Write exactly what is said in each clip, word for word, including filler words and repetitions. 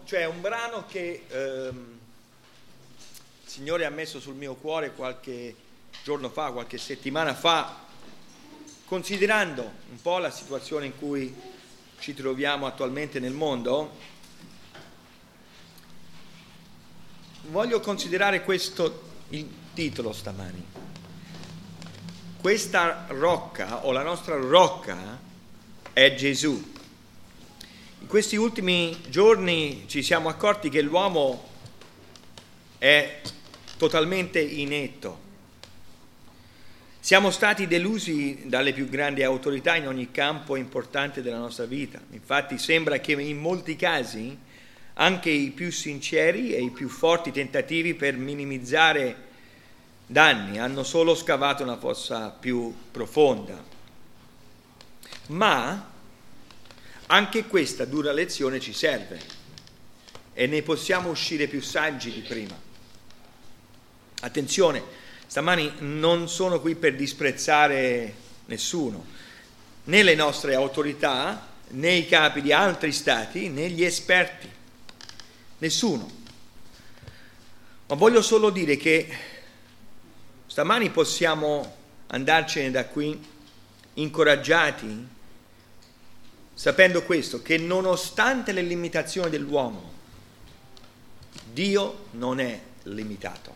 cioè un brano che ehm, il Signore ha messo sul mio cuore qualche giorno fa, qualche settimana fa, considerando un po' la situazione in cui ci troviamo attualmente nel mondo. Voglio considerare questo il titolo stamani. Questa rocca, o la nostra rocca, è Gesù. In questi ultimi giorni ci siamo accorti che l'uomo è totalmente inetto. Siamo stati delusi dalle più grandi autorità in ogni campo importante della nostra vita. Infatti sembra che in molti casi anche i più sinceri e i più forti tentativi per minimizzare danni hanno solo scavato una fossa più profonda. Ma anche questa dura lezione ci serve e ne possiamo uscire più saggi di prima. Attenzione, stamani non sono qui per disprezzare nessuno, né le nostre autorità, né i capi di altri stati, né gli esperti, nessuno. Ma voglio solo dire che stamani possiamo andarcene da qui incoraggiati, sapendo questo, che nonostante le limitazioni dell'uomo, Dio non è limitato.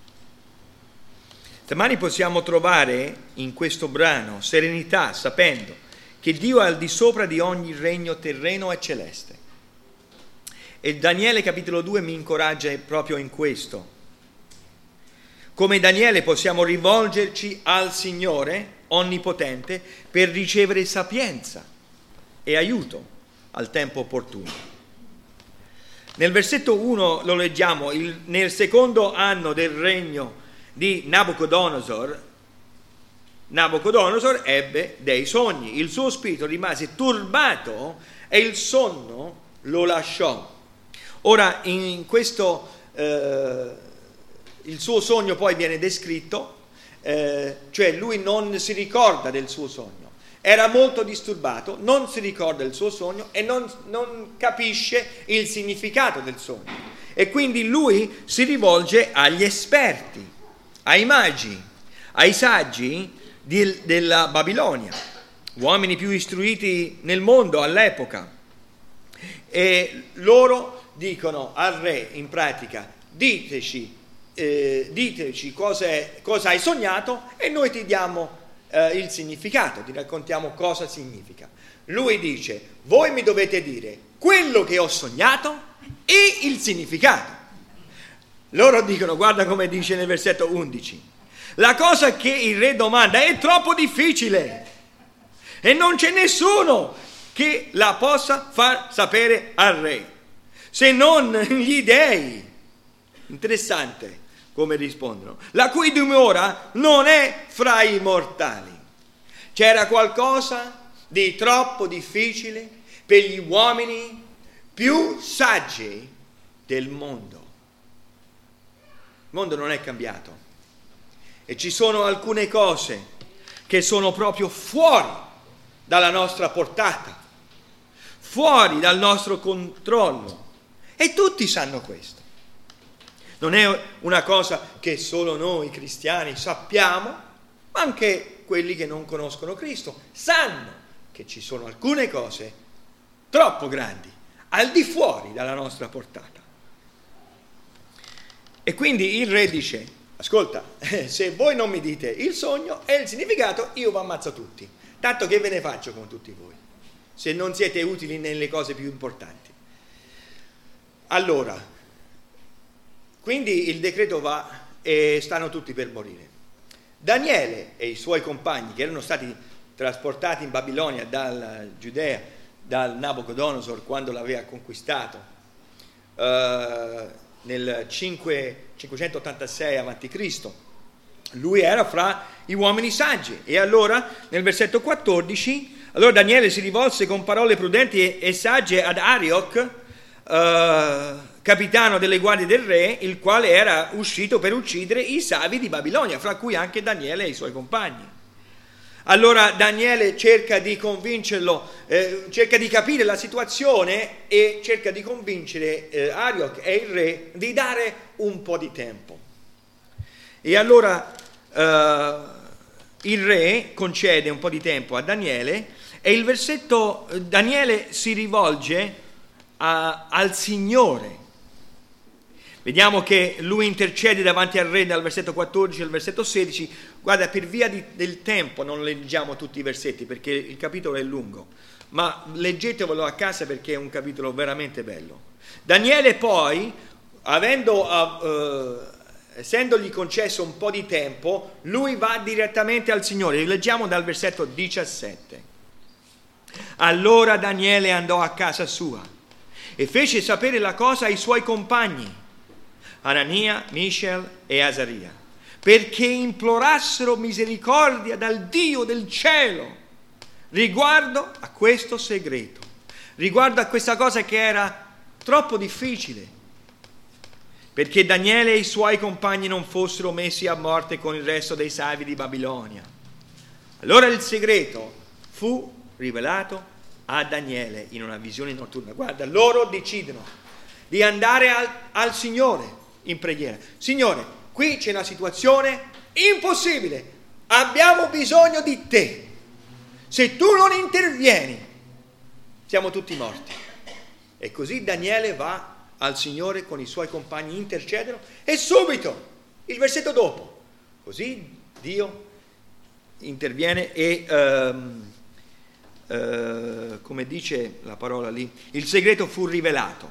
Stamani possiamo trovare in questo brano serenità, sapendo che Dio è al di sopra di ogni regno terreno e celeste. E Daniele capitolo due mi incoraggia proprio in questo. Come Daniele possiamo rivolgerci al Signore onnipotente per ricevere sapienza e aiuto al tempo opportuno. Nel versetto uno lo leggiamo: il, nel secondo anno del regno di Nabucodonosor, Nabucodonosor ebbe dei sogni, il suo spirito rimase turbato e il sonno lo lasciò. Ora in questo eh, il suo sogno poi viene descritto, eh, cioè lui non si ricorda del suo sogno, era molto disturbato, non si ricorda del suo sogno e non, non capisce il significato del sogno. E quindi lui si rivolge agli esperti, ai magi, ai saggi di, della Babilonia, uomini più istruiti nel mondo all'epoca. E loro dicono al re, in pratica, diteci, eh, diteci cosa, è, cosa hai sognato e noi ti diamo eh, il significato, ti raccontiamo cosa significa. Lui dice: voi mi dovete dire quello che ho sognato e il significato. Loro dicono, guarda come dice nel versetto undici, la cosa che il re domanda è troppo difficile e non c'è nessuno che la possa far sapere al re, se non gli dei. Interessante come rispondono, la cui dimora non è fra i mortali. C'era qualcosa di troppo difficile per gli uomini più saggi del mondo. Il mondo non è cambiato e ci sono alcune cose che sono proprio fuori dalla nostra portata, fuori dal nostro controllo, e tutti sanno questo. Non è una cosa che solo noi cristiani sappiamo, ma anche quelli che non conoscono Cristo sanno che ci sono alcune cose troppo grandi, al di fuori dalla nostra portata. E quindi il re dice: ascolta, se voi non mi dite il sogno e il significato, io vi ammazzo tutti. Tanto che ve ne faccio con tutti voi, se non siete utili nelle cose più importanti. Allora, quindi il decreto va e stanno tutti per morire. Daniele e i suoi compagni, che erano stati trasportati in Babilonia dalla Giudea, dal Nabucodonosor quando l'aveva conquistato, eh, nel cinquecentottantasei avanti Cristo, lui era fra gli uomini saggi. E allora nel versetto quattordici, allora Daniele si rivolse con parole prudenti e sagge ad Arioc, eh, capitano delle guardie del re, il quale era uscito per uccidere i savi di Babilonia, fra cui anche Daniele e i suoi compagni. Allora Daniele cerca di convincerlo, eh, cerca di capire la situazione e cerca di convincere eh, Arioch e il re di dare un po' di tempo. E allora eh, il re concede un po' di tempo a Daniele e il versetto, Daniele si rivolge a, al Signore. Vediamo che lui intercede davanti al re dal versetto quattordici al versetto sedici. Guarda, per via di, del tempo non leggiamo tutti i versetti perché il capitolo è lungo, ma leggetevelo a casa perché è un capitolo veramente bello. Daniele poi, avendo, uh, essendogli concesso un po' di tempo, lui va direttamente al Signore. Leggiamo dal versetto diciassette. Allora Daniele andò a casa sua e fece sapere la cosa ai suoi compagni, Anania, Mishael e Azaria, perché implorassero misericordia dal Dio del cielo riguardo a questo segreto, riguardo a questa cosa che era troppo difficile, perché Daniele e i suoi compagni non fossero messi a morte con il resto dei savi di Babilonia. Allora il segreto fu rivelato a Daniele in una visione notturna. Guarda, loro decidono di andare al, al Signore in preghiera. Signore, qui c'è una situazione impossibile, abbiamo bisogno di te, se tu non intervieni siamo tutti morti. E così Daniele va al Signore con i suoi compagni, intercedono e subito, il versetto dopo, così Dio interviene e um, uh, come dice la parola lì, il segreto fu rivelato.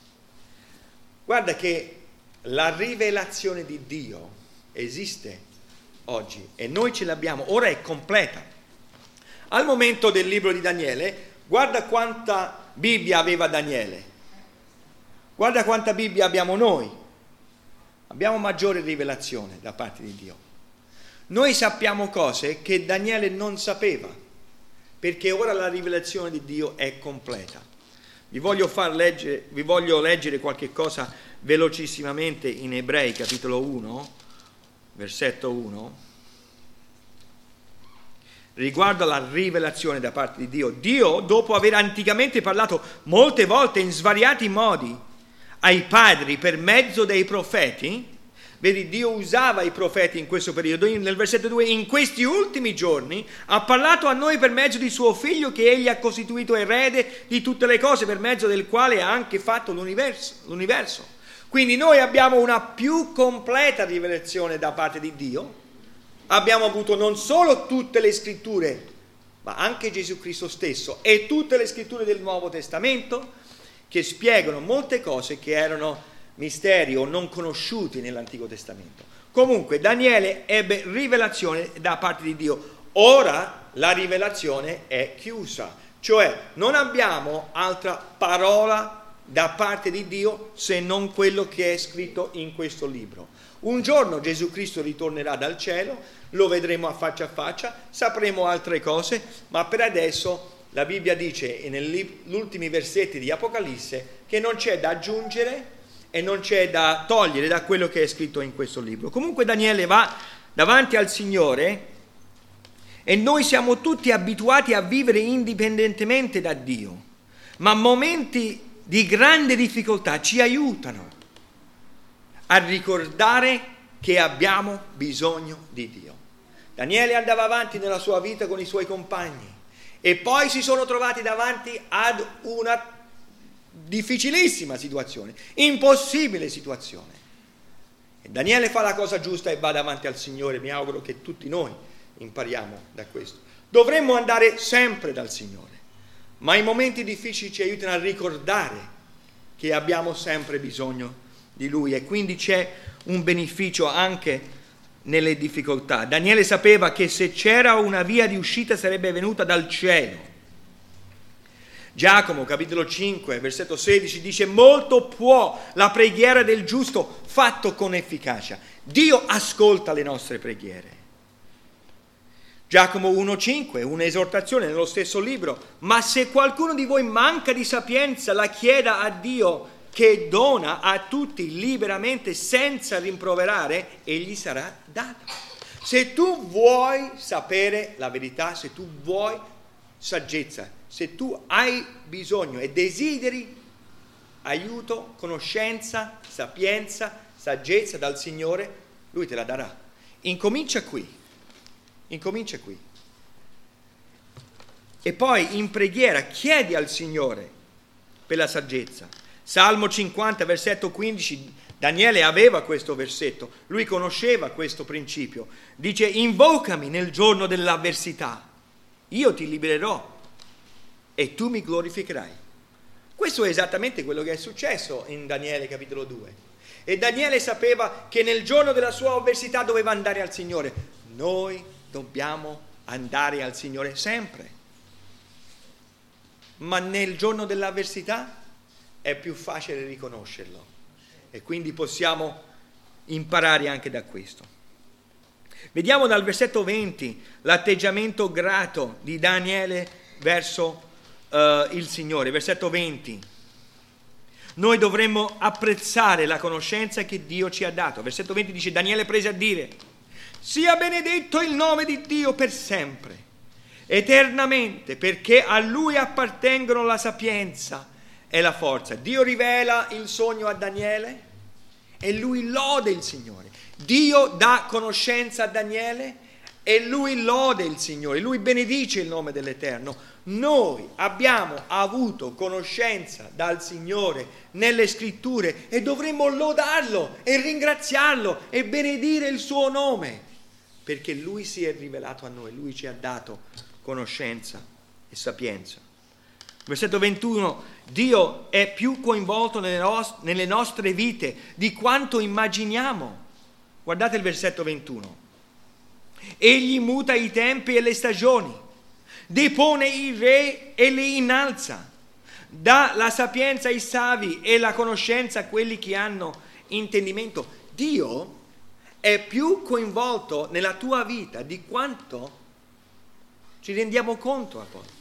Guarda che la rivelazione di Dio esiste oggi e noi ce l'abbiamo, ora è completa. Al momento del libro di Daniele, guarda quanta Bibbia aveva Daniele, guarda quanta Bibbia abbiamo noi, abbiamo maggiore rivelazione da parte di Dio. Noi sappiamo cose che Daniele non sapeva, perché ora la rivelazione di Dio è completa. Vi voglio far leggere, vi voglio leggere qualche cosa velocissimamente in Ebrei capitolo uno, versetto uno, riguardo alla rivelazione da parte di Dio. Dio, dopo aver anticamente parlato molte volte in svariati modi ai padri per mezzo dei profeti, vedi, Dio usava i profeti in questo periodo. Nel versetto due, in questi ultimi giorni ha parlato a noi per mezzo di suo figlio, che egli ha costituito erede di tutte le cose, per mezzo del quale ha anche fatto l'universo. l'universo. Quindi noi abbiamo una più completa rivelazione da parte di Dio. Abbiamo avuto non solo tutte le scritture, ma anche Gesù Cristo stesso e tutte le scritture del Nuovo Testamento che spiegano molte cose che erano misteri o non conosciuti nell'Antico Testamento. Comunque Daniele ebbe rivelazione da parte di Dio. Ora la rivelazione è chiusa, cioè non abbiamo altra parola da parte di Dio se non quello che è scritto in questo libro. Un giorno Gesù Cristo ritornerà dal cielo, lo vedremo a faccia a faccia, sapremo altre cose, ma per adesso la Bibbia dice negli ultimi versetti di Apocalisse che non c'è da aggiungere e non c'è da togliere da quello che è scritto in questo libro. Comunque Daniele va davanti al Signore e noi siamo tutti abituati a vivere indipendentemente da Dio, ma momenti di grande difficoltà ci aiutano a ricordare che abbiamo bisogno di Dio. Daniele andava avanti nella sua vita con i suoi compagni e poi si sono trovati davanti ad una difficilissima situazione, impossibile situazione. E Daniele fa la cosa giusta e va davanti al Signore. Mi auguro che tutti noi impariamo da questo. Dovremmo andare sempre dal Signore, ma i momenti difficili ci aiutano a ricordare che abbiamo sempre bisogno di Lui e quindi c'è un beneficio anche nelle difficoltà. Daniele sapeva che se c'era una via di uscita sarebbe venuta dal cielo. Giacomo capitolo cinque versetto sedici dice: molto può la preghiera del giusto fatto con efficacia. Dio ascolta le nostre preghiere. Giacomo uno cinque, un'esortazione nello stesso libro: ma se qualcuno di voi manca di sapienza, la chieda a Dio, che dona a tutti liberamente senza rimproverare, e gli sarà data. Se tu vuoi sapere la verità, se tu vuoi saggezza, se tu hai bisogno e desideri aiuto, conoscenza, sapienza, saggezza dal Signore, Lui te la darà. Incomincia qui, incomincia qui. E poi in preghiera chiedi al Signore per la saggezza. Salmo cinquanta, versetto quindici, Daniele aveva questo versetto, lui conosceva questo principio. Dice: invocami nel giorno dell'avversità, io ti libererò e tu mi glorificherai. Questo è esattamente quello che è successo in Daniele capitolo due. E Daniele sapeva che nel giorno della sua avversità doveva andare al Signore. Noi dobbiamo andare al Signore sempre. Ma nel giorno dell'avversità è più facile riconoscerlo. E quindi possiamo imparare anche da questo. Vediamo dal versetto venti l'atteggiamento grato di Daniele verso uh, il Signore. Versetto venti. Noi dovremmo apprezzare la conoscenza che Dio ci ha dato. Versetto venti dice: Daniele prese a dire: sia benedetto il nome di Dio per sempre, eternamente, perché a Lui appartengono la sapienza e la forza. Dio rivela il sogno a Daniele e lui lode il Signore. Dio dà conoscenza a Daniele e lui lode il Signore, lui benedice il nome dell'Eterno. Noi abbiamo avuto conoscenza dal Signore nelle scritture e dovremmo lodarlo e ringraziarlo e benedire il suo nome, perché lui si è rivelato a noi, lui ci ha dato conoscenza e sapienza. Versetto ventuno: Dio è più coinvolto nelle, nos- nelle nostre vite di quanto immaginiamo. Guardate il versetto ventuno. Egli muta i tempi e le stagioni, depone i re e li innalza, dà la sapienza ai savi e la conoscenza a quelli che hanno intendimento. Dio è più coinvolto nella tua vita di quanto ci rendiamo conto a volte.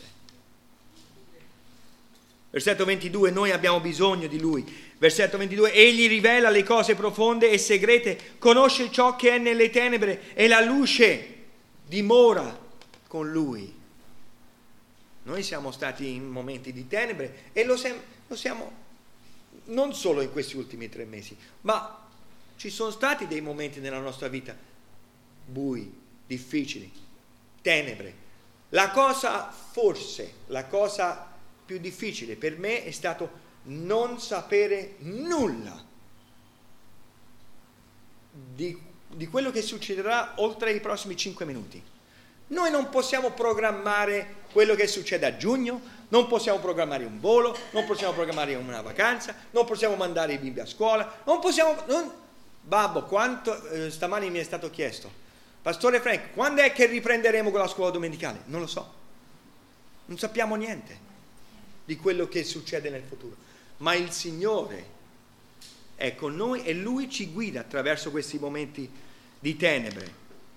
Versetto ventidue: noi abbiamo bisogno di Lui. Versetto ventidue: Egli rivela le cose profonde e segrete, conosce ciò che è nelle tenebre e la luce dimora con Lui. Noi siamo stati in momenti di tenebre e lo, sem- lo siamo non solo in questi ultimi tre mesi, ma ci sono stati dei momenti nella nostra vita bui, difficili, tenebre. La cosa, forse, la cosa più difficile per me è stato non sapere nulla di, di quello che succederà oltre i prossimi cinque minuti. Noi non possiamo programmare quello che succede a giugno, non possiamo programmare un volo, non possiamo programmare una vacanza, non possiamo mandare i bimbi a scuola, non possiamo... Non... Babbo, quanto eh, stamani mi è stato chiesto: Pastore Frank, quando è che riprenderemo con la scuola domenicale? Non lo so, non sappiamo niente di quello che succede nel futuro, ma il Signore è con noi e Lui ci guida attraverso questi momenti di tenebre.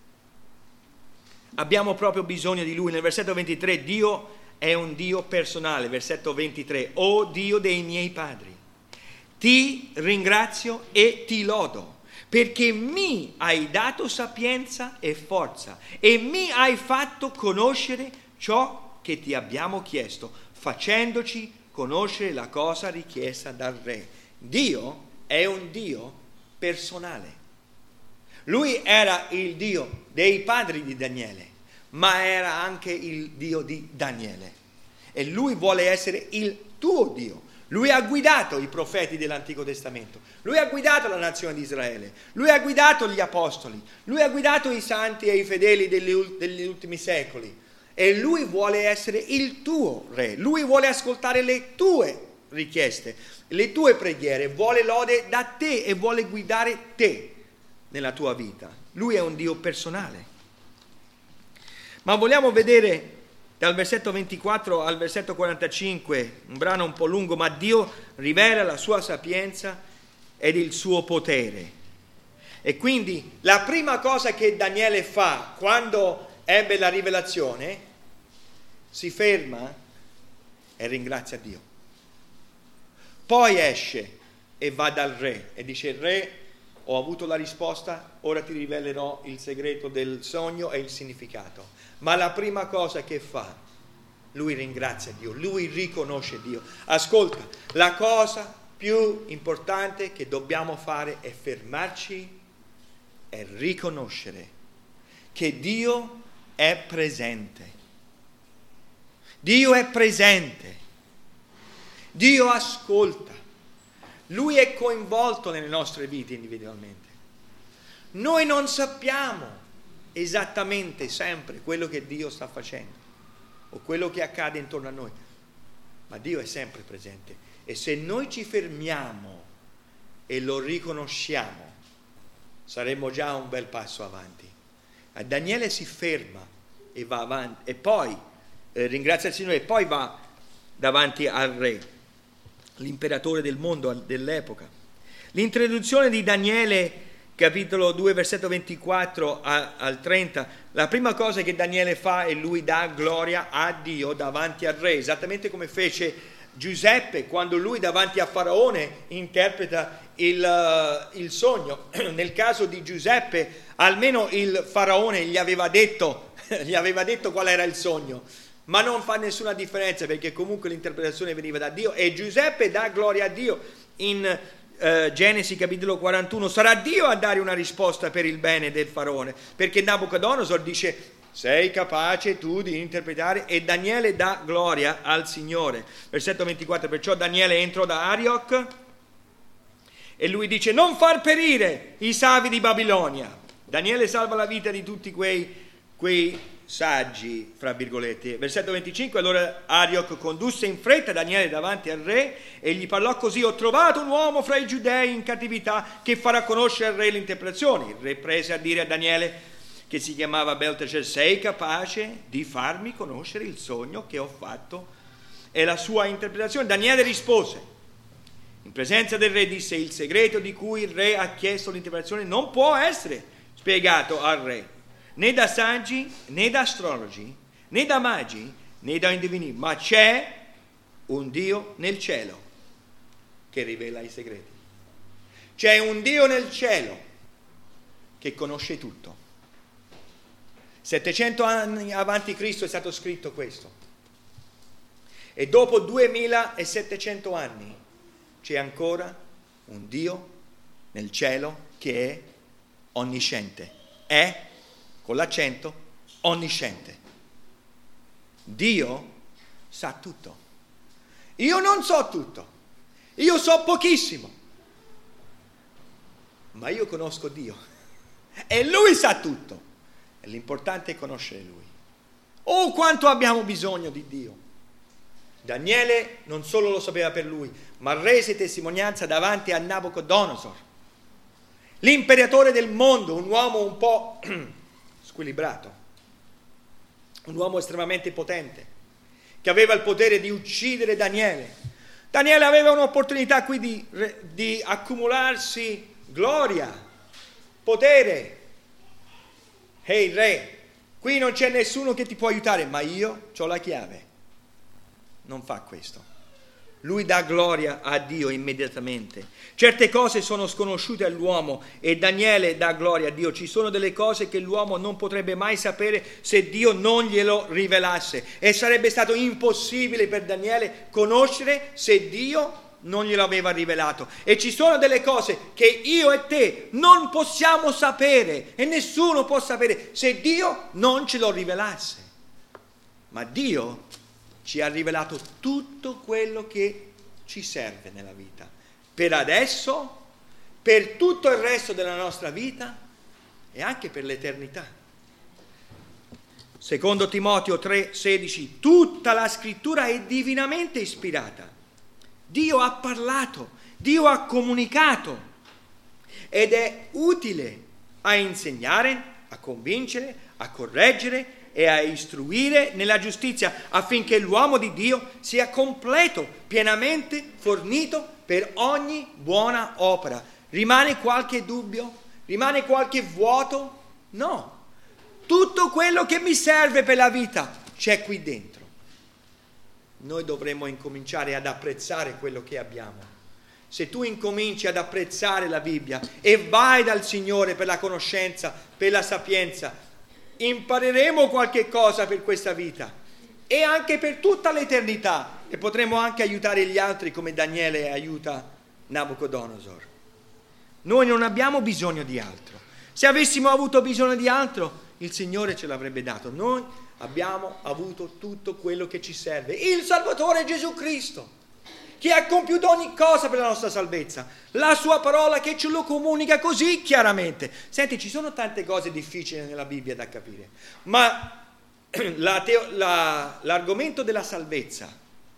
Abbiamo proprio bisogno di Lui. Nel versetto ventitré: Dio è un Dio personale. Versetto ventitré: o Dio dei miei padri, ti ringrazio e ti lodo, perché mi hai dato sapienza e forza e mi hai fatto conoscere ciò che ti abbiamo chiesto, facendoci conoscere la cosa richiesta dal Re. Dio è un Dio personale. Lui era il Dio dei padri di Daniele, ma era anche il Dio di Daniele. E Lui vuole essere il tuo Dio. Lui ha guidato i profeti dell'Antico Testamento. Lui ha guidato la nazione di Israele. Lui ha guidato gli apostoli. Lui ha guidato i santi e i fedeli degli, degli ultimi secoli. E Lui vuole essere il tuo Re. Lui vuole ascoltare le tue richieste, le tue preghiere. Vuole lode da te e vuole guidare te nella tua vita. Lui è un Dio personale. Ma vogliamo vedere dal versetto ventiquattro al versetto quarantacinque, un brano un po' lungo, ma Dio rivela la sua sapienza ed il suo potere. E quindi la prima cosa che Daniele fa quando ebbe la rivelazione, si ferma e ringrazia Dio. Poi esce e va dal re e dice: Re, ho avuto la risposta, ora ti rivelerò il segreto del sogno e il significato. Ma la prima cosa che fa, lui ringrazia Dio, lui riconosce Dio. Ascolta, la cosa più importante che dobbiamo fare è fermarci e riconoscere che Dio è presente. Dio è presente. Dio ascolta. Lui è coinvolto nelle nostre vite individualmente. Noi non sappiamo esattamente sempre quello che Dio sta facendo o quello che accade intorno a noi, ma Dio è sempre presente. E se noi ci fermiamo e lo riconosciamo, saremo già un bel passo avanti. E Daniele si ferma e va avanti, e poi eh, ringrazia il Signore, e poi va davanti al re, l'imperatore del mondo dell'epoca. L'introduzione di Daniele, capitolo due, versetto ventiquattro al trenta, la prima cosa che Daniele fa è lui dà gloria a Dio davanti al re, esattamente come fece Giuseppe quando lui davanti a Faraone interpreta il, il sogno. Nel caso di Giuseppe almeno il Faraone gli aveva detto, gli aveva detto qual era il sogno, ma non fa nessuna differenza perché comunque l'interpretazione veniva da Dio, e Giuseppe dà gloria a Dio. In uh, Genesi capitolo quarantuno sarà Dio a dare una risposta per il bene del Faraone, perché Nabucodonosor dice sei capace tu di interpretare, e Daniele dà gloria al Signore. Versetto ventiquattro, perciò Daniele entrò da Arioc e lui dice non far perire i savi di Babilonia. Daniele salva la vita di tutti quei, quei saggi, fra virgolette. Versetto venticinque, allora Arioc condusse in fretta Daniele davanti al re e gli parlò così: ho trovato un uomo fra i giudei in cattività che farà conoscere al re l'interpretazione. Il re prese a dire a Daniele, che si chiamava Belteshazzar, sei capace di farmi conoscere il sogno che ho fatto e la sua interpretazione? Daniele rispose, in presenza del re disse: il segreto di cui il re ha chiesto l'interpretazione non può essere spiegato al re, né da saggi, né da astrologi, né da magi, né da indovini, ma c'è un Dio nel cielo che rivela i segreti. C'è un Dio nel cielo che conosce tutto. settecento anni avanti Cristo è stato scritto questo, e dopo duemilasettecento anni c'è ancora un Dio nel cielo che è onnisciente, è con l'accento onnisciente. Dio sa tutto. Io non so tutto, io so pochissimo, ma io conosco Dio e Lui sa tutto. E l'importante è conoscere Lui. Oh, quanto abbiamo bisogno di Dio! Daniele non solo lo sapeva per lui, ma rese testimonianza davanti a Nabucodonosor, l'imperatore del mondo, un uomo un po' squilibrato, un uomo estremamente potente, che aveva il potere di uccidere Daniele. Daniele aveva un'opportunità qui di, di accumularsi gloria, potere. Ehi re, qui non c'è nessuno che ti può aiutare, ma io ho la chiave. Non fa questo. Lui dà gloria a Dio immediatamente. Certe cose sono sconosciute all'uomo e Daniele dà gloria a Dio. Ci sono delle cose che l'uomo non potrebbe mai sapere se Dio non glielo rivelasse, e sarebbe stato impossibile per Daniele conoscere se Dio non glielo aveva rivelato. E ci sono delle cose che io e te non possiamo sapere, e nessuno può sapere se Dio non ce lo rivelasse. Ma Dio ci ha rivelato tutto quello che ci serve nella vita, per adesso, per tutto il resto della nostra vita e anche per l'eternità. Secondo Timoteo tre sedici, tutta la scrittura è divinamente ispirata. Dio ha parlato, Dio ha comunicato ed è utile a insegnare, a convincere, a correggere e a istruire nella giustizia, affinché l'uomo di Dio sia completo, pienamente fornito per ogni buona opera. Rimane qualche dubbio? Rimane qualche vuoto? No. Tutto quello che mi serve per la vita c'è qui dentro. Noi dovremmo incominciare ad apprezzare quello che abbiamo. se tu incominci ad apprezzare la Bibbia e vai dal Signore per la conoscenza, per la sapienza, impareremo qualche cosa per questa vita e anche per tutta l'eternità, e potremo anche aiutare gli altri come Daniele aiuta Nabucodonosor. Noi non abbiamo bisogno di altro. Se avessimo avuto bisogno di altro, il Signore ce l'avrebbe dato. Noi abbiamo avuto tutto quello che ci serve. Il Salvatore Gesù Cristo, che ha compiuto ogni cosa per la nostra salvezza. La sua parola che ce lo comunica così chiaramente. Senti, ci sono tante cose difficili nella Bibbia da capire, ma la teo- la, l'argomento della salvezza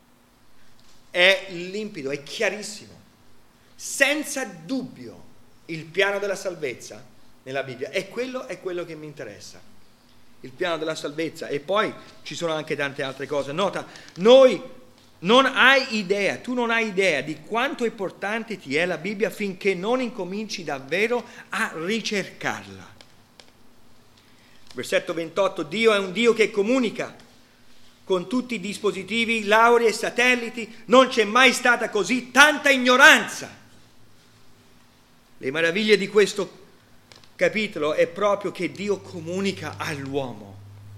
è limpido, è chiarissimo. Senza dubbio il piano della salvezza nella Bibbia è quello, è quello che mi interessa. Il piano della salvezza. E poi ci sono anche tante altre cose. Nota, noi non hai idea, tu non hai idea di quanto importante ti è la Bibbia finché non incominci davvero a ricercarla. Versetto ventotto, Dio è un Dio che comunica con tutti i dispositivi, lauree e satelliti, non c'è mai stata così tanta ignoranza. Le meraviglie di questo capitolo è proprio che Dio comunica all'uomo.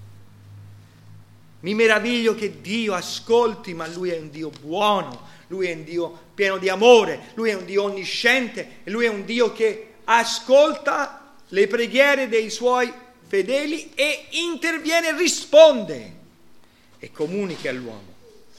Mi meraviglio che Dio ascolti, ma Lui è un Dio buono, Lui è un Dio pieno di amore, Lui è un Dio onnisciente e Lui è un Dio che ascolta le preghiere dei Suoi fedeli e interviene, risponde e comunica all'uomo.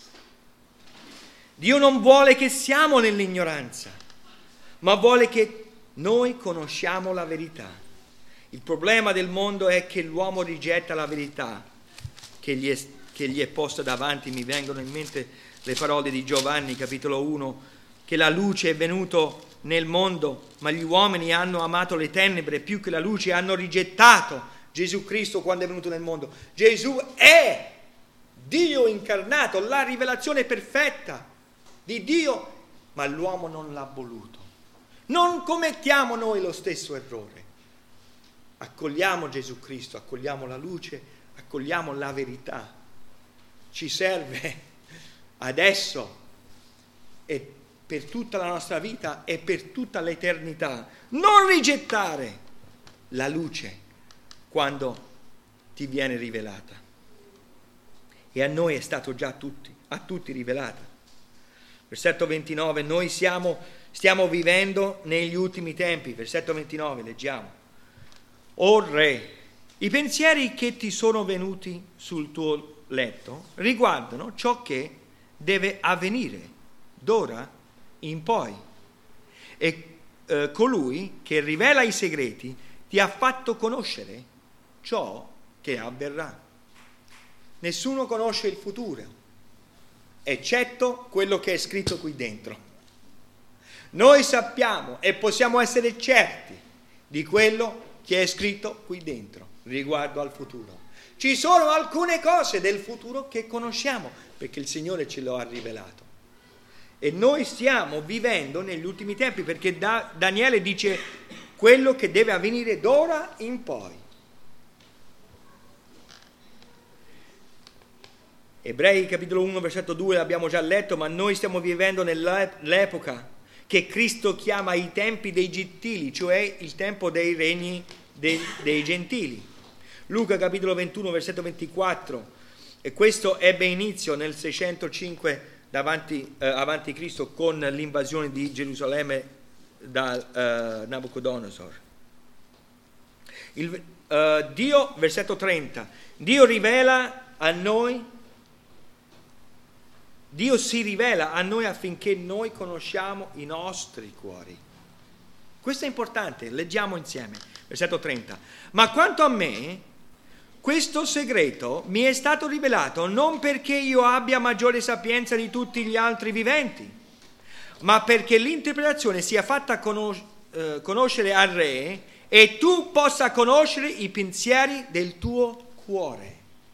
Dio non vuole che siamo nell'ignoranza, ma vuole che noi conosciamo la verità. Il problema del mondo è che l'uomo rigetta la verità che gli è, che gli è posta davanti. Mi vengono in mente le parole di Giovanni, capitolo uno, che la luce è venuto nel mondo, ma gli uomini hanno amato le tenebre più che la luce, hanno rigettato Gesù Cristo quando è venuto nel mondo. Gesù è Dio incarnato, la rivelazione perfetta di Dio, ma l'uomo non l'ha voluto. Non commettiamo noi lo stesso errore. Accogliamo Gesù Cristo, accogliamo la luce, accogliamo la verità. Ci serve adesso e per tutta la nostra vita e per tutta l'eternità. Non rigettare la luce quando ti viene rivelata. E a noi è stato già tutti, a tutti rivelata. Versetto ventinove, noi siamo, stiamo vivendo negli ultimi tempi. Versetto ventinove, leggiamo. O Re, i pensieri che ti sono venuti sul tuo letto riguardano ciò che deve avvenire d'ora in poi. E eh, colui che rivela i segreti ti ha fatto conoscere ciò che avverrà. Nessuno conosce il futuro, eccetto quello che è scritto qui dentro. Noi sappiamo e possiamo essere certi di quello che è scritto qui dentro riguardo al futuro. Ci sono alcune cose del futuro che conosciamo perché il Signore ce lo ha rivelato. E noi stiamo vivendo negli ultimi tempi perché da, Daniele dice quello che deve avvenire d'ora in poi. Ebrei capitolo uno versetto due l'abbiamo già letto, ma noi stiamo vivendo nell'epoca che Cristo chiama i tempi dei gentili, cioè il tempo dei regni dei, dei gentili. Luca capitolo ventuno versetto ventiquattro, e questo ebbe inizio nel seicentocinque davanti, eh, avanti Cristo con l'invasione di Gerusalemme da eh, Nabucodonosor. Il, eh, Dio, versetto trenta, Dio rivela a noi Dio si rivela a noi affinché noi conosciamo i nostri cuori. Questo è importante, leggiamo insieme. Versetto trenta. Ma quanto a me, questo segreto mi è stato rivelato non perché io abbia maggiore sapienza di tutti gli altri viventi, ma perché l'interpretazione sia fatta conos- eh, conoscere al Re e tu possa conoscere i pensieri del tuo cuore.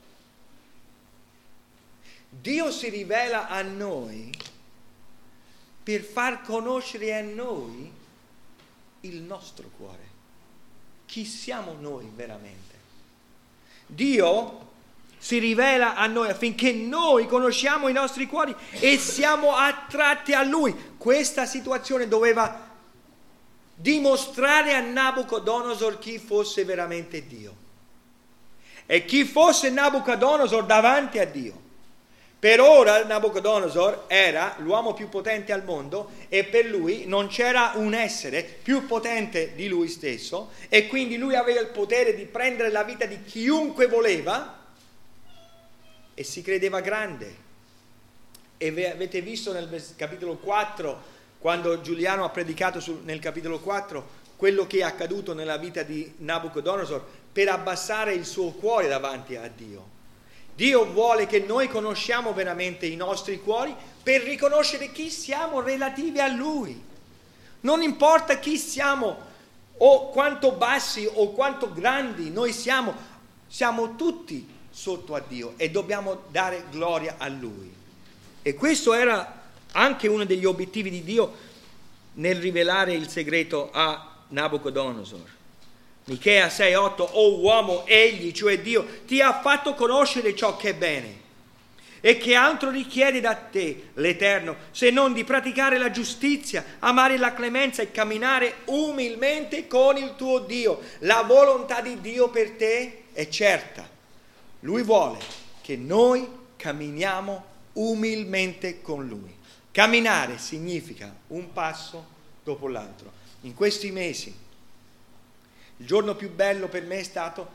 Dio si rivela a noi per far conoscere a noi il nostro cuore. Chi siamo noi veramente? Dio si rivela a noi affinché noi conosciamo i nostri cuori e siamo attratti a Lui. Questa situazione doveva dimostrare a Nabucodonosor chi fosse veramente Dio e chi fosse Nabucodonosor davanti a Dio. Per ora Nabucodonosor era l'uomo più potente al mondo e per lui non c'era un essere più potente di lui stesso, e quindi lui aveva il potere di prendere la vita di chiunque voleva e si credeva grande. E avete visto nel capitolo quattro, quando Giuliano ha predicato sul, nel capitolo quattro, quello che è accaduto nella vita di Nabucodonosor per abbassare il suo cuore davanti a Dio. Dio vuole che noi conosciamo veramente i nostri cuori per riconoscere chi siamo relativi a Lui. Non importa chi siamo o quanto bassi o quanto grandi noi siamo, siamo tutti sotto a Dio e dobbiamo dare gloria a Lui. E questo era anche uno degli obiettivi di Dio nel rivelare il segreto a Nabucodonosor. Michea sei otto, o uomo, egli, cioè Dio, ti ha fatto conoscere ciò che è bene. E che altro richiede da te l'Eterno, se non di praticare la giustizia, amare la clemenza e camminare umilmente con il tuo Dio? La volontà di Dio per te è certa. Lui vuole che noi camminiamo umilmente con Lui. Camminare significa un passo dopo l'altro. In questi mesi, il giorno più bello per me è stato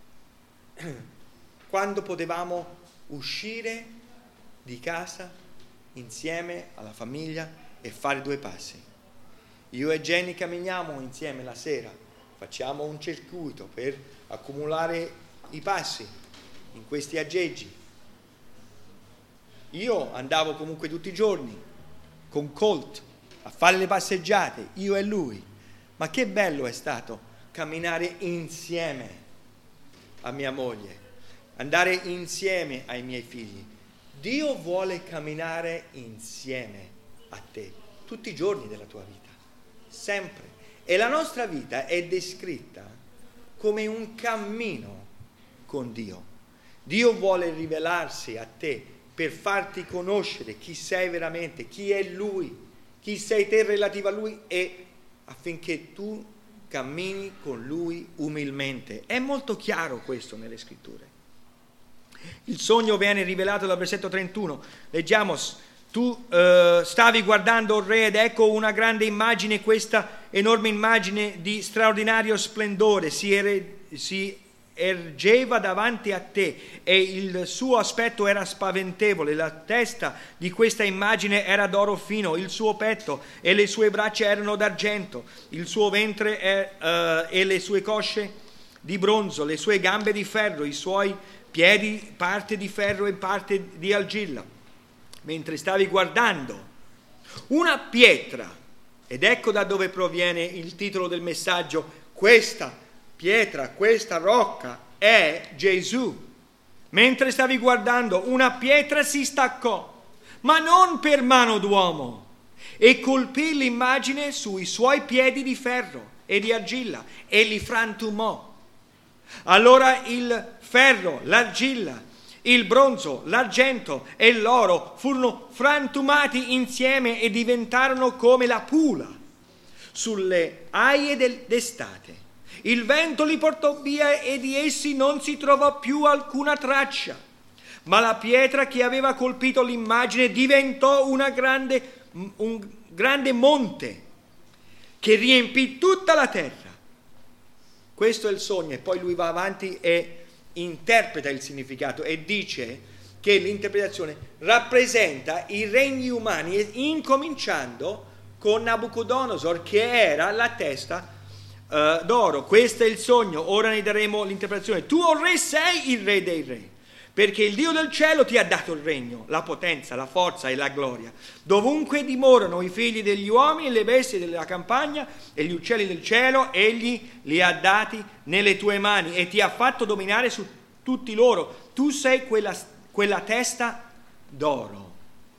quando potevamo uscire di casa insieme alla famiglia e fare due passi. Io e Jenny camminiamo insieme la sera, facciamo un circuito per accumulare i passi in questi aggeggi. Io andavo comunque tutti i giorni con Colt a fare le passeggiate, io e lui. Ma che bello è stato camminare insieme a mia moglie, andare insieme ai miei figli. Dio vuole camminare insieme a te tutti i giorni della tua vita, sempre. E la nostra vita è descritta come un cammino con Dio. Dio vuole rivelarsi a te per farti conoscere chi sei veramente, chi è Lui, chi sei te relativo a Lui, e affinché tu cammini con Lui umilmente. È molto chiaro questo nelle scritture. Il sogno viene rivelato dal versetto trentuno. Leggiamo: tu eh, stavi guardando il re ed ecco una grande immagine, questa enorme immagine di straordinario splendore si, ere, si ergeva davanti a te e il suo aspetto era spaventevole. La testa di questa immagine era d'oro fino, il suo petto e le sue braccia erano d'argento, il suo ventre è, uh, e le sue cosce di bronzo, le sue gambe di ferro, i suoi piedi parte di ferro e parte di argilla. Mentre stavi guardando, una pietra, ed ecco da dove proviene il titolo del messaggio, questa pietra, questa rocca è Gesù. Mentre stavi guardando, una pietra si staccò, ma non per mano d'uomo, e colpì l'immagine sui suoi piedi di ferro e di argilla e li frantumò. Allora il ferro, l'argilla, il bronzo, l'argento e l'oro furono frantumati insieme e diventarono come la pula sulle aie d'estate. Il vento li portò via e di essi non si trovò più alcuna traccia, ma la pietra che aveva colpito l'immagine diventò una grande, un grande monte che riempì tutta la terra. Questo è il sogno, e poi lui va avanti e interpreta il significato e dice che l'interpretazione rappresenta i regni umani, incominciando con Nabucodonosor, che era la testa Uh, d'oro. Questo è il sogno. Ora ne daremo l'interpretazione. Tu, o re, sei il re dei re, perché il Dio del cielo ti ha dato il regno, la potenza, la forza e la gloria. Dovunque dimorano i figli degli uomini, le bestie della campagna e gli uccelli del cielo, egli li ha dati nelle tue mani e ti ha fatto dominare su tutti loro. Tu sei quella, quella testa d'oro.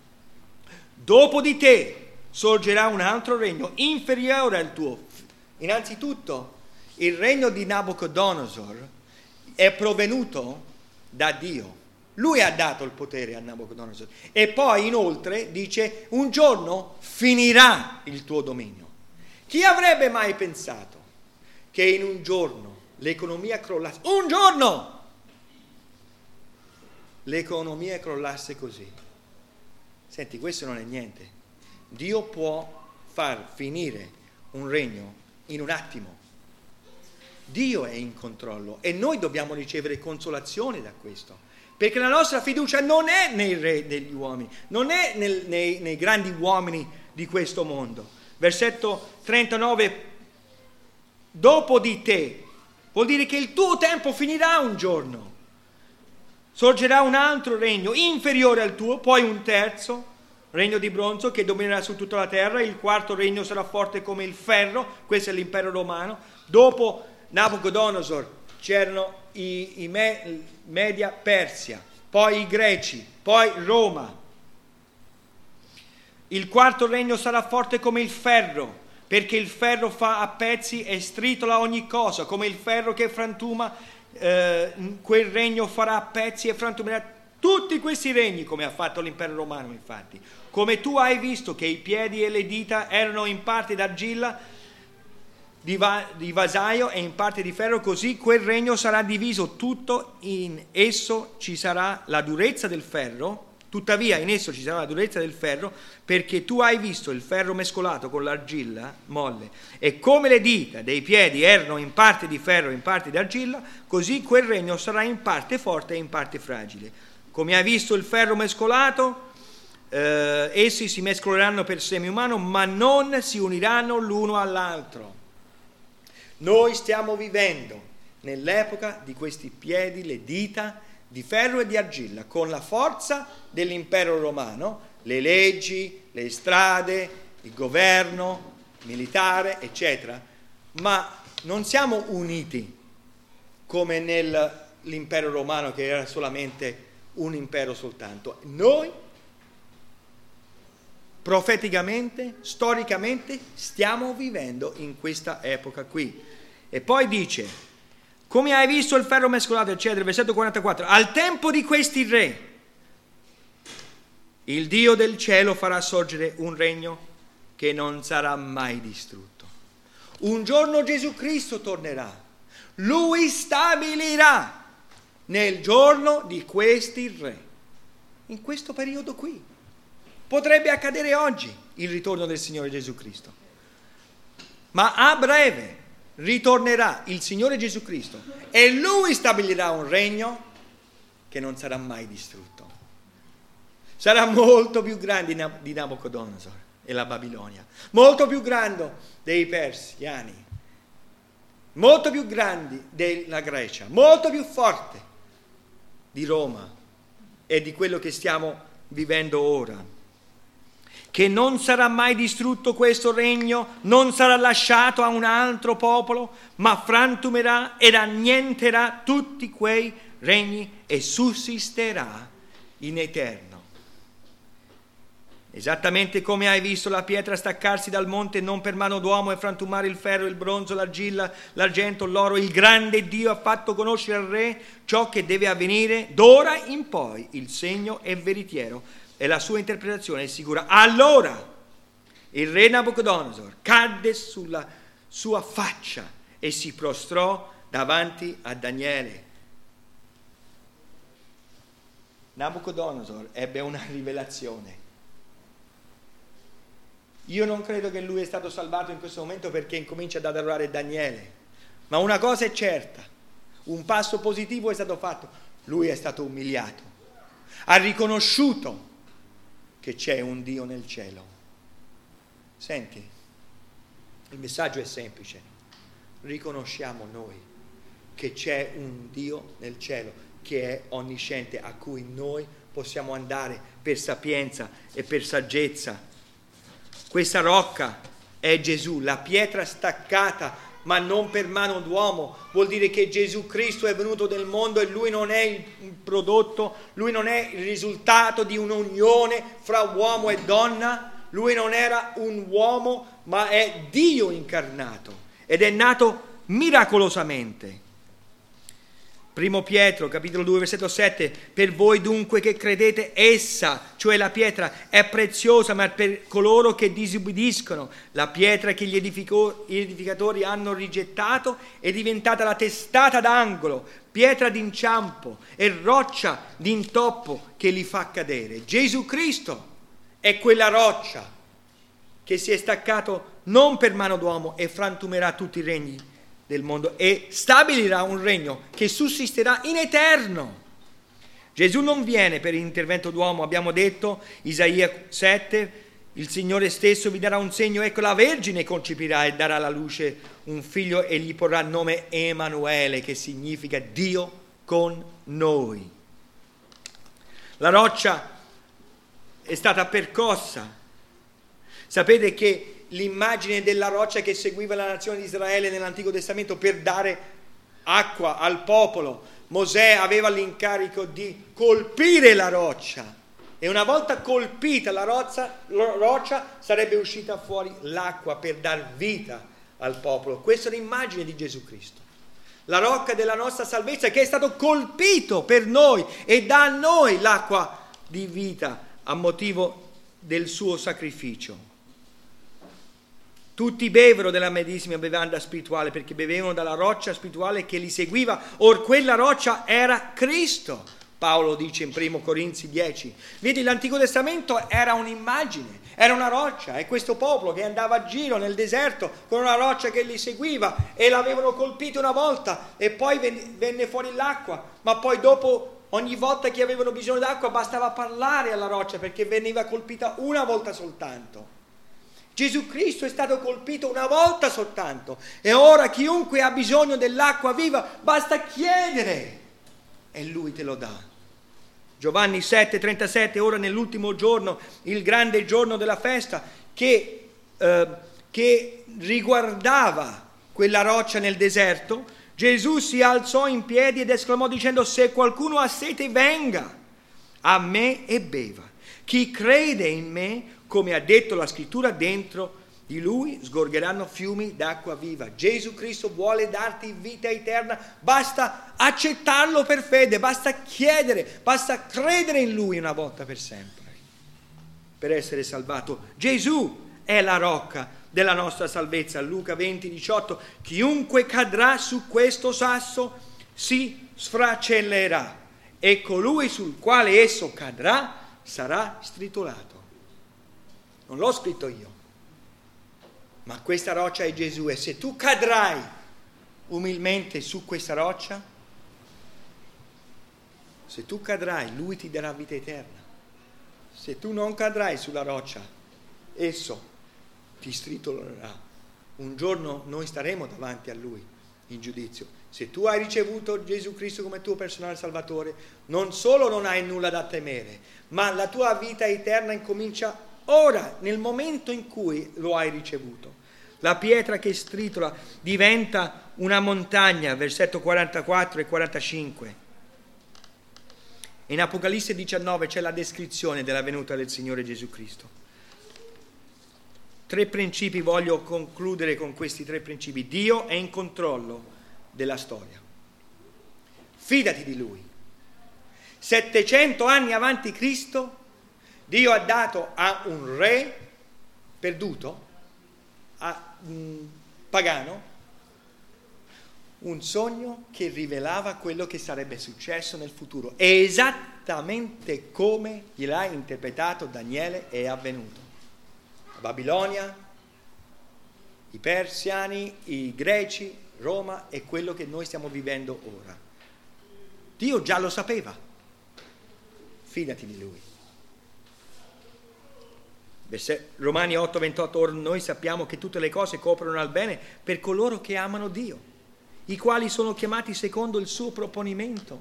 Dopo di te sorgerà un altro regno inferiore al tuo. Innanzitutto, il regno di Nabucodonosor è provenuto da Dio. Lui ha dato il potere a Nabucodonosor. E poi inoltre dice: un giorno finirà il tuo dominio. Chi avrebbe mai pensato che in un giorno l'economia crollasse? Un giorno! L'economia crollasse così. Senti, questo non è niente. Dio può far finire un regno in un attimo. Dio è in controllo e noi dobbiamo ricevere consolazione da questo, perché la nostra fiducia non è nei re degli uomini, non è nel, nei, nei grandi uomini di questo mondo. Versetto trentanove: dopo di te, vuol dire che il tuo tempo finirà un giorno. Sorgerà un altro regno inferiore al tuo, poi un terzo regno di bronzo che dominerà su tutta la terra. Il quarto regno sarà forte come il ferro. Questo è l'impero romano. Dopo Nabucodonosor c'erano i, i me, Media Persia, poi i Greci, poi Roma. Il quarto regno sarà forte come il ferro, perché il ferro fa a pezzi e stritola ogni cosa, come il ferro che frantuma. Eh, quel regno farà a pezzi e frantumerà tutti questi regni, come ha fatto l'impero romano. Infatti, come tu hai visto che i piedi e le dita erano in parte d'argilla, di, va- di vasaio e in parte di ferro, così quel regno sarà diviso tutto. In esso ci sarà la durezza del ferro, tuttavia in esso ci sarà la durezza del ferro, perché tu hai visto il ferro mescolato con l'argilla molle, e come le dita dei piedi erano in parte di ferro e in parte di argilla, così quel regno sarà in parte forte e in parte fragile. Come hai visto il ferro mescolato, eh, essi si mescoleranno per seme umano, ma non si uniranno l'uno all'altro. Noi stiamo vivendo nell'epoca di questi piedi, le dita di ferro e di argilla, con la forza dell'impero romano, le leggi, le strade, il governo militare, eccetera, ma non siamo uniti come nell'impero romano, che era solamente un impero soltanto. Noi profeticamente, storicamente, stiamo vivendo in questa epoca qui. E poi dice: come hai visto il ferro mescolato, eccetera, versetto quarantaquattro, al tempo di questi re il Dio del cielo farà sorgere un regno che non sarà mai distrutto. Un giorno Gesù Cristo tornerà, Lui stabilirà nel giorno di questi re, in questo periodo qui. Potrebbe accadere oggi il ritorno del Signore Gesù Cristo, ma a breve ritornerà il Signore Gesù Cristo e Lui stabilirà un regno che non sarà mai distrutto. Sarà molto più grande di Nabucodonosor e la Babilonia, molto più grande dei persiani, molto più grande della Grecia, molto più forte di Roma e di quello che stiamo vivendo ora. Che non sarà mai distrutto questo regno, non sarà lasciato a un altro popolo, ma frantumerà ed annienterà tutti quei regni e sussisterà in eterno. Esattamente come hai visto la pietra staccarsi dal monte non per mano d'uomo e frantumare il ferro, il bronzo, l'argilla, l'argento, l'oro, il grande Dio ha fatto conoscere al re ciò che deve avvenire d'ora in poi. Il segno è veritiero e la sua interpretazione è sicura. Allora il re Nabucodonosor cadde sulla sua faccia e si prostrò davanti a Daniele. Nabucodonosor ebbe una rivelazione. Io non credo che lui è stato salvato in questo momento perché incomincia ad adorare Daniele, ma una cosa è certa, un passo positivo è stato fatto: lui è stato umiliato, ha riconosciuto che c'è un Dio nel cielo. Senti, il messaggio è semplice: riconosciamo noi che c'è un Dio nel cielo che è onnisciente, a cui noi possiamo andare per sapienza e per saggezza. Questa rocca è Gesù, la pietra staccata, ma non per mano d'uomo. Vuol dire che Gesù Cristo è venuto nel mondo e lui non è il prodotto, lui non è il risultato di un'unione fra uomo e donna, lui non era un uomo, ma è Dio incarnato ed è nato miracolosamente. Primo Pietro, capitolo due, versetto sette, per voi dunque che credete, essa, cioè la pietra, è preziosa, ma per coloro che disubbidiscono, la pietra che gli edifico- gli edificatori hanno rigettato è diventata la testata d'angolo, pietra d'inciampo e roccia d'intoppo che li fa cadere. Gesù Cristo è quella roccia che si è staccato non per mano d'uomo e frantumerà tutti i regni del mondo e stabilirà un regno che sussisterà in eterno. Gesù non viene per intervento d'uomo, abbiamo detto, Isaia sette, il Signore stesso vi darà un segno, ecco la Vergine concepirà e darà alla luce un figlio e gli porrà il nome Emanuele, che significa Dio con noi. La roccia è stata percossa. Sapete che l'immagine della roccia che seguiva la nazione di Israele nell'Antico Testamento per dare acqua al popolo, Mosè aveva l'incarico di colpire la roccia e una volta colpita la roccia, la roccia sarebbe uscita fuori l'acqua per dar vita al popolo. Questa è l'immagine di Gesù Cristo, la rocca della nostra salvezza che è stato colpito per noi e dà a noi l'acqua di vita a motivo del suo sacrificio. Tutti bevvero della medesima bevanda spirituale perché bevevano dalla roccia spirituale che li seguiva, or quella roccia era Cristo. Paolo dice in primo Corinzi dieci. Vedi, l'Antico Testamento era un'immagine, era una roccia, e questo popolo che andava a giro nel deserto con una roccia che li seguiva e l'avevano colpito una volta e poi venne fuori l'acqua, ma poi dopo ogni volta che avevano bisogno d'acqua bastava parlare alla roccia perché veniva colpita una volta soltanto. Gesù Cristo è stato colpito una volta soltanto e ora chiunque ha bisogno dell'acqua viva basta chiedere e Lui te lo dà. Giovanni sette trentasette, ora nell'ultimo giorno, il grande giorno della festa che, eh, che riguardava quella roccia nel deserto, Gesù si alzò in piedi ed esclamò dicendo: se qualcuno ha sete venga a me e beva. Chi crede in me, come ha detto la scrittura, dentro di lui sgorgeranno fiumi d'acqua viva. Gesù Cristo vuole darti vita eterna, basta accettarlo per fede, basta chiedere, basta credere in lui una volta per sempre per essere salvato. Gesù è la rocca della nostra salvezza. Luca venti diciotto, chiunque cadrà su questo sasso si sfracellerà e colui sul quale esso cadrà sarà stritolato. Non l'ho scritto io, ma questa roccia è Gesù, e se tu cadrai umilmente su questa roccia, se tu cadrai, Lui ti darà vita eterna. Se tu non cadrai sulla roccia, esso ti stritolerà. Un giorno noi staremo davanti a Lui in giudizio. Se tu hai ricevuto Gesù Cristo come tuo personale Salvatore, non solo non hai nulla da temere, ma la tua vita eterna incomincia ora, nel momento in cui lo hai ricevuto. La pietra che stritola diventa una montagna, versetto quarantaquattro e quarantacinque. In Apocalisse diciannove c'è la descrizione della venuta del Signore Gesù Cristo. Tre principi, voglio concludere con questi tre principi. Dio è in controllo della storia. Fidati di Lui. settecento anni avanti Cristo, Dio ha dato a un re perduto, a un pagano, un sogno che rivelava quello che sarebbe successo nel futuro. E esattamente come gliel'ha interpretato Daniele è avvenuto. La Babilonia, i persiani, i greci, Roma è quello che noi stiamo vivendo ora. Dio già lo sapeva. Fidati di Lui. Romani otto ventotto, ora noi sappiamo che tutte le cose cooperano al bene per coloro che amano Dio, i quali sono chiamati secondo il suo proponimento.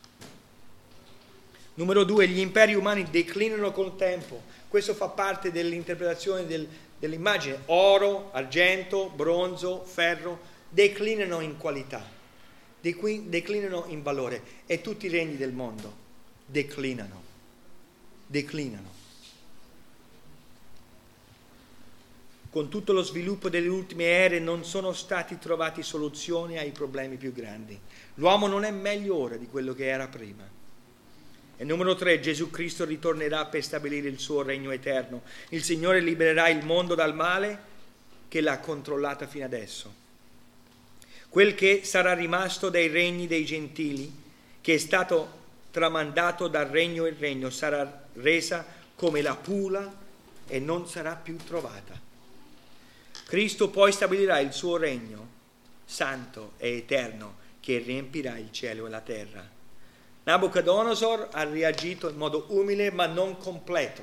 Numero due, gli imperi umani declinano col tempo. Questo fa parte dell'interpretazione del, dell'immagine. Oro, argento, bronzo, ferro declinano in qualità, declinano in valore, e tutti i regni del mondo declinano, declinano. con tutto lo sviluppo delle ultime ere non sono stati trovati soluzioni ai problemi più grandi. L'uomo non è meglio ora di quello che era prima. E numero tre, Gesù Cristo ritornerà per stabilire il suo regno eterno. Il Signore libererà il mondo dal male che l'ha controllata fino adesso. Quel che sarà rimasto dai regni dei gentili, che è stato tramandato dal regno in regno, sarà resa come la pula e non sarà più trovata. Cristo poi stabilirà il suo regno santo e eterno che riempirà il cielo e la terra. Nabucodonosor ha reagito in modo umile ma non completo.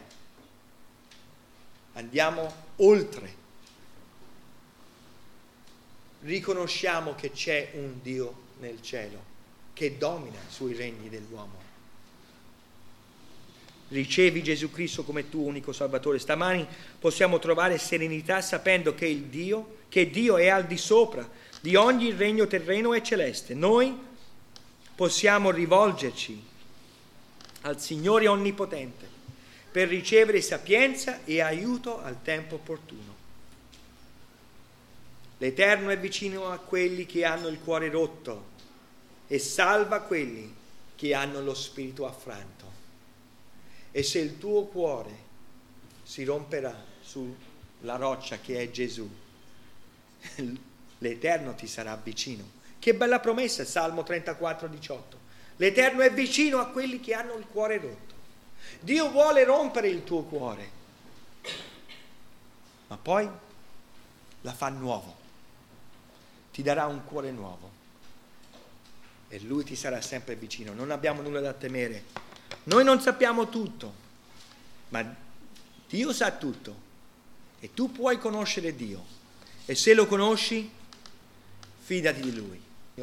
Andiamo oltre. Riconosciamo che c'è un Dio nel cielo che domina sui regni dell'uomo. Ricevi Gesù Cristo come tuo unico Salvatore. Stamani possiamo trovare serenità sapendo che il Dio, che Dio è al di sopra di ogni regno terreno e celeste. Noi possiamo rivolgerci al Signore Onnipotente per ricevere sapienza e aiuto al tempo opportuno. L'Eterno è vicino a quelli che hanno il cuore rotto e salva quelli che hanno lo spirito affranto. E se il tuo cuore si romperà sulla roccia che è Gesù, l'Eterno ti sarà vicino. Che bella promessa, Salmo trentaquattro, diciotto. L'Eterno è vicino a quelli che hanno il cuore rotto. Dio vuole rompere il tuo cuore, ma poi la fa nuovo. Ti darà un cuore nuovo e Lui ti sarà sempre vicino. Non abbiamo nulla da temere. Noi non sappiamo tutto, ma Dio sa tutto e tu puoi conoscere Dio. E se lo conosci, fidati di Lui.